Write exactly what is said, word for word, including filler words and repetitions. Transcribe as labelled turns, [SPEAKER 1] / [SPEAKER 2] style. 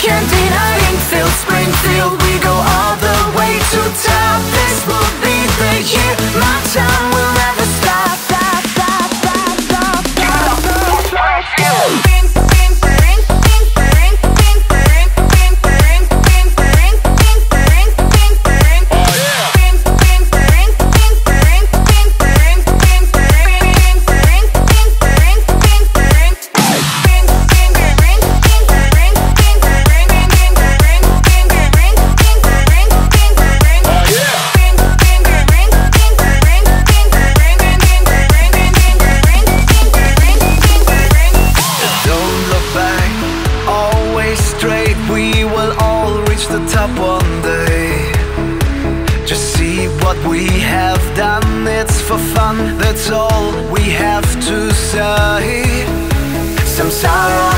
[SPEAKER 1] Cantina, Enfield, Springfield, we go all the way to top. This will be the year, my time will never stop, stop, stop, stop, stop, stop, stop. Let's go.
[SPEAKER 2] One day, just see what we have done. It's for fun, that's all we have to say. Samsara